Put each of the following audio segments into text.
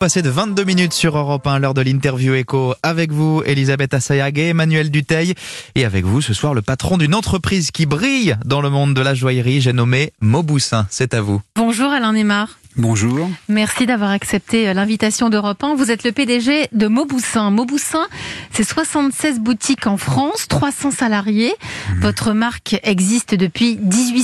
Passé de 22 minutes sur Europe 1, l'heure de l'interview écho. Avec vous, Elisabeth Assayag et Emmanuel Dutheil. Et avec vous, ce soir, le patron d'une entreprise qui brille dans le monde de la joaillerie. J'ai nommé Mauboussin. C'est à vous. Bonjour Alain Neymar. Bonjour. Merci d'avoir accepté l'invitation d'Europe 1. Vous êtes le PDG de Mauboussin. Mauboussin, c'est 76 boutiques en France, 300 salariés. Votre marque existe depuis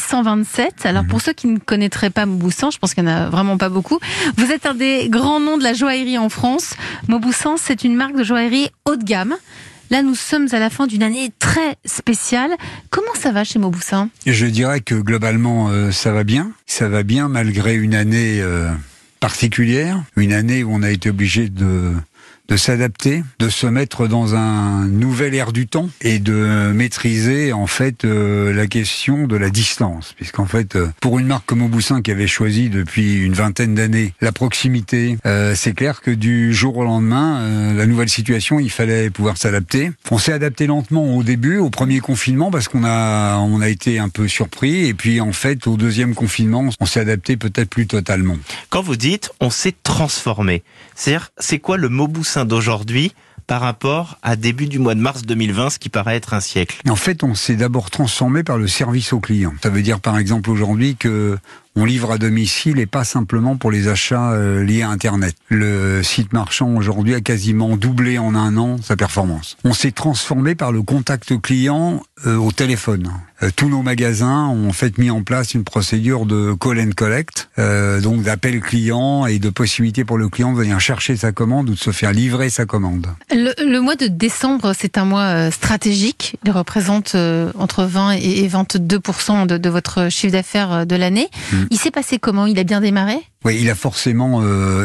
1827. Alors pour ceux qui ne connaîtraient pas Mauboussin, je pense qu'il n'y en a vraiment pas beaucoup, vous êtes un des grands noms de la joaillerie en France. Mauboussin, c'est une marque de joaillerie haut de gamme. Là, nous sommes à la fin d'une année très spéciale. Comment ça va chez Mauboussin ? Je dirais que globalement, ça va bien. Ça va bien malgré une année particulière. Une année où on a été obligé de s'adapter, de se mettre dans un nouvel air du temps et de maîtriser en fait la question de la distance. Puisqu'en fait, pour une marque comme Mauboussin qui avait choisi depuis une vingtaine d'années la proximité, c'est clair que du jour au lendemain, la nouvelle situation, il fallait pouvoir s'adapter. On s'est adapté lentement au début, au premier confinement, parce qu'on a été un peu surpris. Et puis en fait, au deuxième confinement, on s'est adapté peut-être plus totalement. Quand vous dites on s'est transformé, c'est-à-dire c'est quoi le Mauboussin d'aujourd'hui par rapport à début du mois de mars 2020, ce qui paraît être un siècle? En fait, on s'est d'abord transformé par le service au client. Ça veut dire par exemple aujourd'hui que on livre à domicile et pas simplement pour les achats liés à Internet. Le site marchand aujourd'hui a quasiment doublé en un an sa performance. On s'est transformé par le contact client au téléphone. Tous nos magasins ont en fait mis en place une procédure de call and collect, donc d'appel client et de possibilité pour le client de venir chercher sa commande ou de se faire livrer sa commande. Le mois de décembre, c'est un mois stratégique. Il représente entre 20 et 22% de votre chiffre d'affaires de l'année. Il s'est passé comment ? Il a bien démarré ? Oui, il a forcément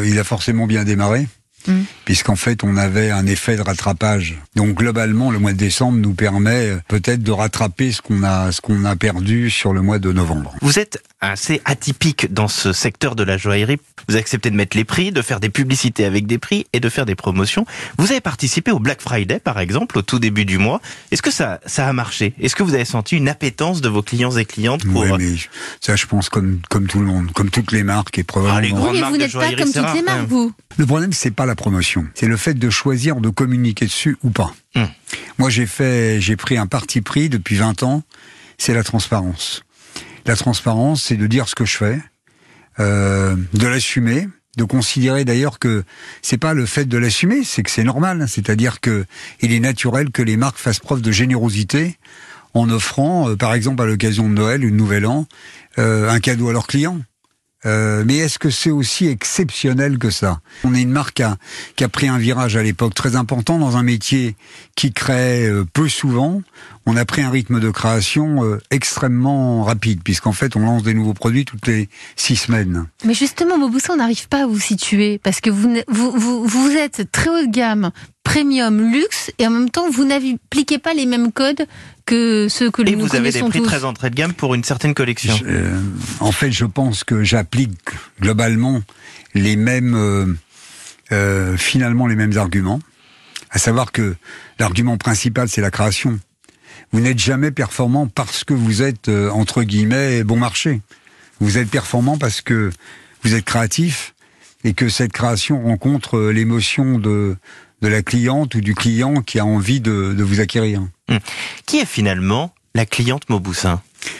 bien démarré. Puisqu'en fait on avait un effet de rattrapage. Donc globalement le mois de décembre nous permet peut-être de rattraper ce qu'on a perdu sur le mois de novembre. Vous êtes assez atypique dans ce secteur de la joaillerie. Vous acceptez de mettre les prix, de faire des publicités avec des prix et de faire des promotions. Vous avez participé au Black Friday par exemple au tout début du mois. Est-ce que ça a marché ? Est-ce que vous avez senti une appétence de vos clients et clientes pour... Oui, mais ça je pense comme tout le monde, comme toutes les marques et probablement... les grandes Oui, mais marques vous de n'êtes pas joaillerie, comme c'est toutes les rare, marques, vous. Le problème, c'est pas la promotion. C'est le fait de choisir de communiquer dessus ou pas. Moi, j'ai pris un parti pris depuis 20 ans, c'est la transparence. La transparence, c'est de dire ce que je fais, de l'assumer, de considérer d'ailleurs que c'est pas le fait de l'assumer, c'est que c'est normal. C'est-à-dire que il est naturel que les marques fassent preuve de générosité en offrant, par exemple à l'occasion de Noël, une Nouvel An, un cadeau à leurs clients. Mais est-ce que c'est aussi exceptionnel que ça ? On est une marque qui a pris un virage à l'époque très important dans un métier qui crée peu souvent. On a pris un rythme de création extrêmement rapide, puisqu'en fait on lance des nouveaux produits toutes les 6 semaines. Mais justement, Mauboussin, on n'arrive pas à vous situer, parce que vous êtes très haut de gamme, premium, luxe, et en même temps vous n'appliquez pas les mêmes codes que ceux que nous connaissons tous. Et vous avez des prix très entrée de gamme pour une certaine collection. En fait, je pense que j'applique globalement les mêmes, finalement les mêmes arguments, à savoir que l'argument principal c'est la création. Vous n'êtes jamais performant parce que vous êtes, entre guillemets, bon marché. Vous êtes performant parce que vous êtes créatif et que cette création rencontre l'émotion de la cliente ou du client qui a envie de vous acquérir. Qui est finalement la cliente Mauboussin ?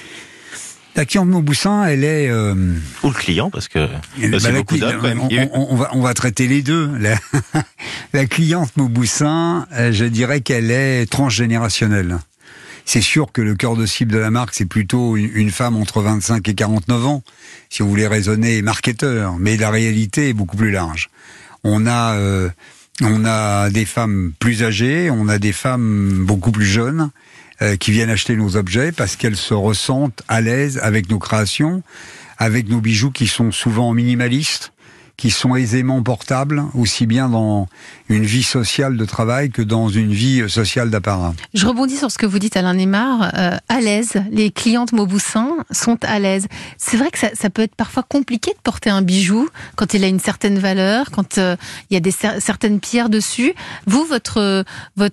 La cliente Mauboussin, elle est... Ou le client, parce que c'est beaucoup d'hommes quand même. On va traiter les deux. La cliente Mauboussin, je dirais qu'elle est transgénérationnelle. C'est sûr que le cœur de cible de la marque, c'est plutôt une femme entre 25 et 49 ans, si on voulait raisonner marketeur. Mais la réalité est beaucoup plus large. On a des femmes plus âgées, on a des femmes beaucoup plus jeunes qui viennent acheter nos objets parce qu'elles se ressentent à l'aise avec nos créations, avec nos bijoux qui sont souvent minimalistes, qui sont aisément portables, aussi bien dans une vie sociale de travail que dans une vie sociale d'apparat. Je rebondis sur ce que vous dites, Alain Neymar. À l'aise, les clientes Mauboussin sont à l'aise. C'est vrai que ça peut être parfois compliqué de porter un bijou quand il a une certaine valeur, quand il y a certaines pierres dessus. Vous, votre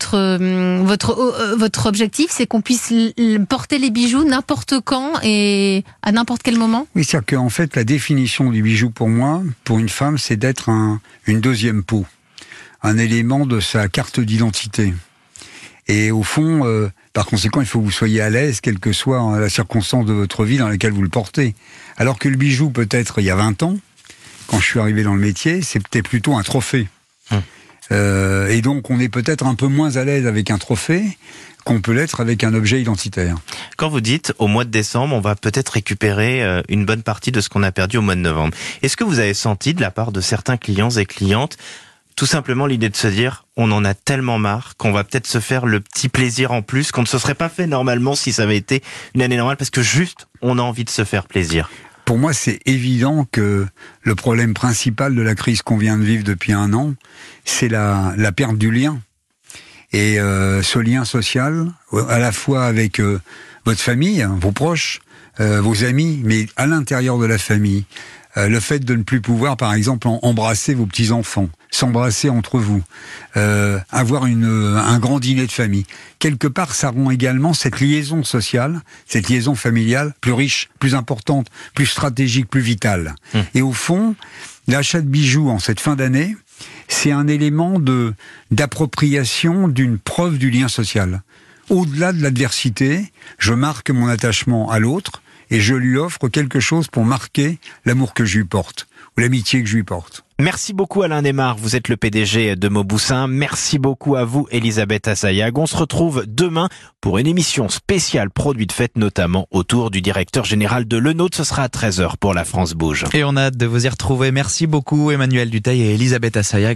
objectif, c'est qu'on puisse porter les bijoux n'importe quand et à n'importe quel moment ? Oui, c'est-à-dire qu'en fait, la définition du bijou pour moi, pour une femme, c'est d'être une deuxième peau, un élément de sa carte d'identité. Et au fond, par conséquent, il faut que vous soyez à l'aise, quelle que soit la circonstance de votre vie dans laquelle vous le portez. Alors que le bijou, peut-être il y a 20 ans, quand je suis arrivé dans le métier, c'était plutôt un trophée. Et donc, on est peut-être un peu moins à l'aise avec un trophée qu'on peut l'être avec un objet identitaire. Quand vous dites au mois de décembre, on va peut-être récupérer une bonne partie de ce qu'on a perdu au mois de novembre, est-ce que vous avez senti de la part de certains clients et clientes tout simplement l'idée de se dire on en a tellement marre qu'on va peut-être se faire le petit plaisir en plus qu'on ne se serait pas fait normalement si ça avait été une année normale parce que juste on a envie de se faire plaisir? Pour moi, c'est évident que le problème principal de la crise qu'on vient de vivre depuis 1 an, c'est la perte du lien. Et ce lien social, à la fois avec votre famille, vos proches, vos amis, mais à l'intérieur de la famille, le fait de ne plus pouvoir, par exemple, embrasser vos petits-enfants, s'embrasser entre vous, avoir un grand dîner de famille. Quelque part, ça rend également cette liaison sociale, cette liaison familiale plus riche, plus importante, plus stratégique, plus vitale. Et au fond, l'achat de bijoux en cette fin d'année, c'est un élément d'appropriation d'une preuve du lien social. Au-delà de l'adversité, je marque mon attachement à l'autre et je lui offre quelque chose pour marquer l'amour que je lui porte, ou l'amitié que je lui porte. Merci beaucoup Alain Desmar, vous êtes le PDG de Mauboussin. Merci beaucoup à vous Elisabeth Assayag. On se retrouve demain pour une émission spéciale produite faite notamment autour du directeur général de Lenôtre. Ce sera à 13h pour La France Bouge. Et on a hâte de vous y retrouver. Merci beaucoup Emmanuel Dutheil et Elisabeth Assayag.